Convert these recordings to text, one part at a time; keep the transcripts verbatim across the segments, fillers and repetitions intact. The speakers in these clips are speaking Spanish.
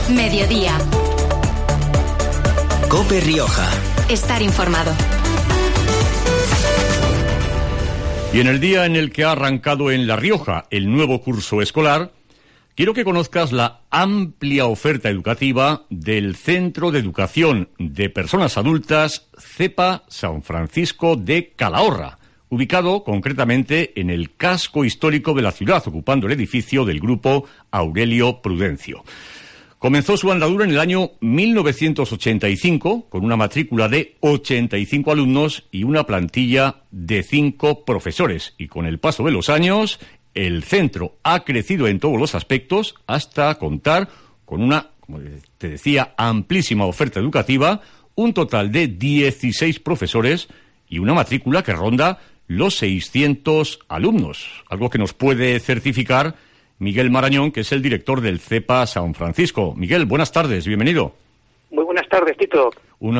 Mediodía. COPE Rioja. Estar informado. Y en el día en el que ha arrancado en La Rioja el nuevo curso escolar, quiero que conozcas la amplia oferta educativa del Centro de Educación de Personas Adultas CEPA San Francisco de Calahorra, ubicado concretamente en el casco histórico de la ciudad, ocupando el edificio del Grupo Aurelio Prudencio. Comenzó su andadura en el año mil novecientos ochenta y cinco, con una matrícula de ochenta y cinco alumnos y una plantilla de cinco profesores. Y con el paso de los años, el centro ha crecido en todos los aspectos hasta contar con una, como te decía, amplísima oferta educativa, un total de dieciséis profesores y una matrícula que ronda los seiscientos alumnos, algo que nos puede certificar Miguel Marañón, que es el director del CEPA San Francisco. Miguel, buenas tardes, bienvenido. Muy buenas tardes, Tito.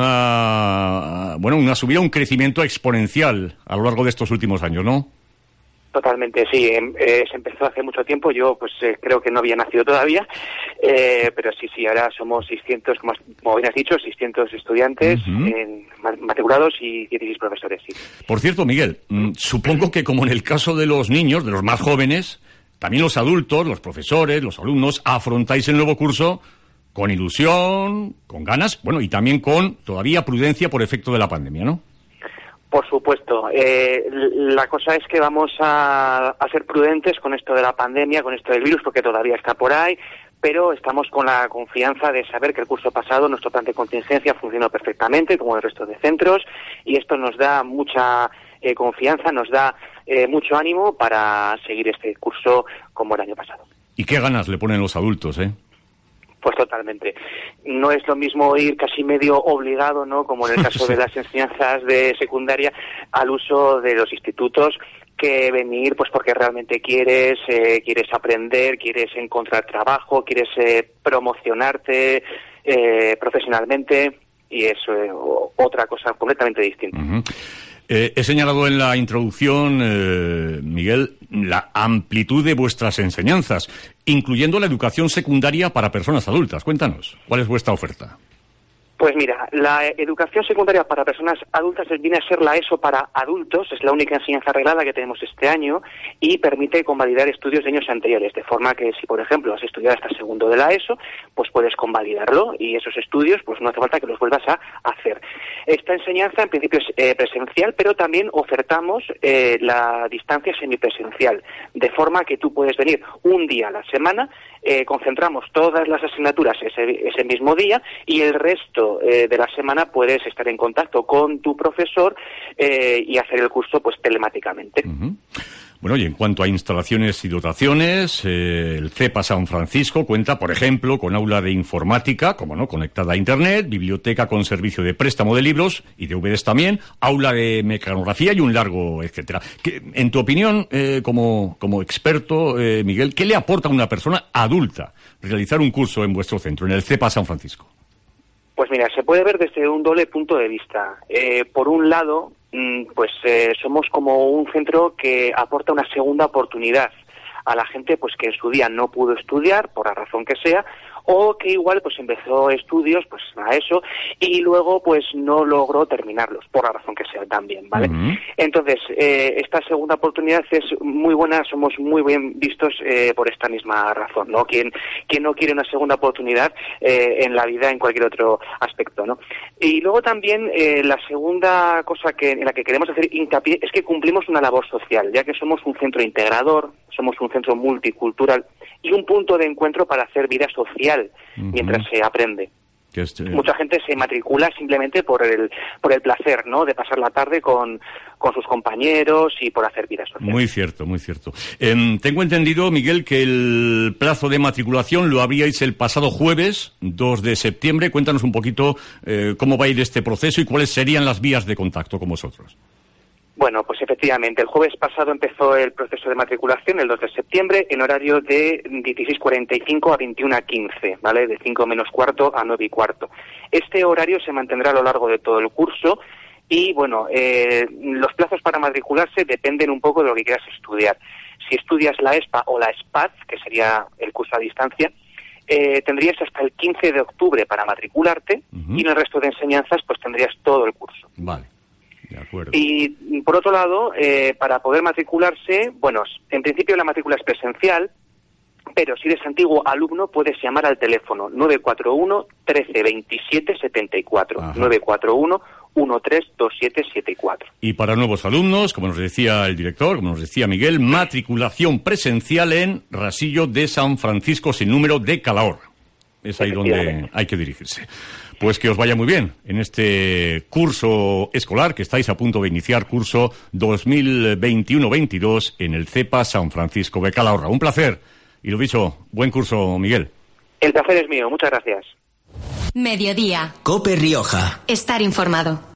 Una, bueno, una subida, un crecimiento exponencial a lo largo de estos últimos años, ¿no? Totalmente, sí. Eh, se empezó hace mucho tiempo. Yo, pues, eh, creo que no había nacido todavía. Eh, pero sí, sí, ahora somos seiscientos, como, como bien has dicho, seiscientos estudiantes uh-huh. en, matriculados y dieciséis profesores, sí. Por cierto, Miguel, mmm, supongo que como en el caso de los niños, de los más jóvenes, también los adultos, los profesores, los alumnos, afrontáis el nuevo curso con ilusión, con ganas, bueno, y también con todavía prudencia por efecto de la pandemia, ¿no? Por supuesto. Eh, la cosa es que vamos a, a ser prudentes con esto de la pandemia, con esto del virus, porque todavía está por ahí, pero estamos con la confianza de saber que el curso pasado nuestro plan de contingencia funcionó perfectamente, como el resto de centros, y esto nos da mucha eh, confianza, nos da eh, mucho ánimo para seguir este curso como el año pasado. ¿Y qué ganas le ponen los adultos, eh? Pues totalmente. No es lo mismo ir casi medio obligado, ¿no?, como en el caso de las enseñanzas de secundaria, al uso de los institutos, que venir pues porque realmente quieres, eh, quieres aprender, quieres encontrar trabajo, quieres eh, promocionarte eh, profesionalmente, y es eh, otra cosa completamente distinta. Uh-huh. Eh, he señalado en la introducción, eh, Miguel, la amplitud de vuestras enseñanzas, incluyendo la educación secundaria para personas adultas. Cuéntanos, ¿cuál es vuestra oferta? Pues mira, la educación secundaria para personas adultas viene a ser la ESO para adultos, es la única enseñanza reglada que tenemos este año y permite convalidar estudios de años anteriores, de forma que si, por ejemplo, has estudiado hasta segundo de la ESO, pues puedes convalidarlo y esos estudios pues no hace falta que los vuelvas a hacer. Esta enseñanza en principio es eh, presencial, pero también ofertamos eh, la distancia semipresencial, de forma que tú puedes venir un día a la semana, eh, concentramos todas las asignaturas ese, ese mismo día y el resto Eh, de la semana puedes estar en contacto con tu profesor eh, y hacer el curso pues telemáticamente. Uh-huh. Bueno, y en cuanto a instalaciones y dotaciones, eh, el CEPA San Francisco cuenta, por ejemplo, con aula de informática, como no, conectada a Internet, biblioteca con servicio de préstamo de libros y de D V Ds también, aula de mecanografía y un largo etcétera. ¿Qué, en tu opinión, eh, como, como experto, eh, Miguel, qué le aporta a una persona adulta realizar un curso en vuestro centro, en el CEPA San Francisco? Pues mira, se puede ver desde un doble punto de vista. Eh, por un lado, pues eh, somos como un centro que aporta una segunda oportunidad a la gente pues que en su día no pudo estudiar, por la razón que sea, o que igual pues empezó estudios pues a eso y luego pues no logró terminarlos, por la razón que sea también, ¿vale? Uh-huh. Entonces, eh, esta segunda oportunidad es muy buena, somos muy bien vistos eh, por esta misma razón, ¿no? Quien, quien no quiere una segunda oportunidad eh, en la vida, en cualquier otro aspecto, ¿no? Y luego también eh, la segunda cosa que en la que queremos hacer hincapié es que cumplimos una labor social, ya que somos un centro integrador, somos un centro multicultural y un punto de encuentro para hacer vida social uh-huh. mientras se aprende. Este... Mucha gente se matricula simplemente por el por el placer, ¿no?, de pasar la tarde con, con sus compañeros y por hacer vida social. Muy cierto, muy cierto. Eh, tengo entendido, Miguel, que el plazo de matriculación lo abríais el pasado jueves, dos de septiembre. Cuéntanos un poquito eh, cómo va a ir este proceso y cuáles serían las vías de contacto con vosotros. Bueno, pues efectivamente, el jueves pasado empezó el proceso de matriculación, el dos de septiembre, en horario de dieciséis cuarenta y cinco a veintiuna quince, ¿vale? De cinco menos cuarto a nueve y cuarto. Este horario se mantendrá a lo largo de todo el curso y, bueno, eh, los plazos para matricularse dependen un poco de lo que quieras estudiar. Si estudias la ESPA o la SPAD, que sería el curso a distancia, eh, tendrías hasta el quince de octubre para matricularte, uh-huh. y en el resto de enseñanzas pues tendrías todo el curso. Vale, de acuerdo. Y por otro lado, eh, para poder matricularse, bueno, en principio la matrícula es presencial, pero si eres antiguo alumno puedes llamar al teléfono nueve cuatro uno, trece, veintisiete, setenta y cuatro, Ajá. nueve cuatro uno, trece, veintisiete, setenta y cuatro. Y para nuevos alumnos, como nos decía el director, como nos decía Miguel, matriculación presencial en Rasillo de San Francisco sin número de Calahorra. Es ahí donde hay que dirigirse. Pues que os vaya muy bien en este curso escolar que estáis a punto de iniciar, curso dos mil veintiuno veintidós en el CEPA San Francisco de Calahorra. Un placer. Y lo dicho, buen curso, Miguel. El placer es mío, muchas gracias. Mediodía. COPE Rioja. Estar informado.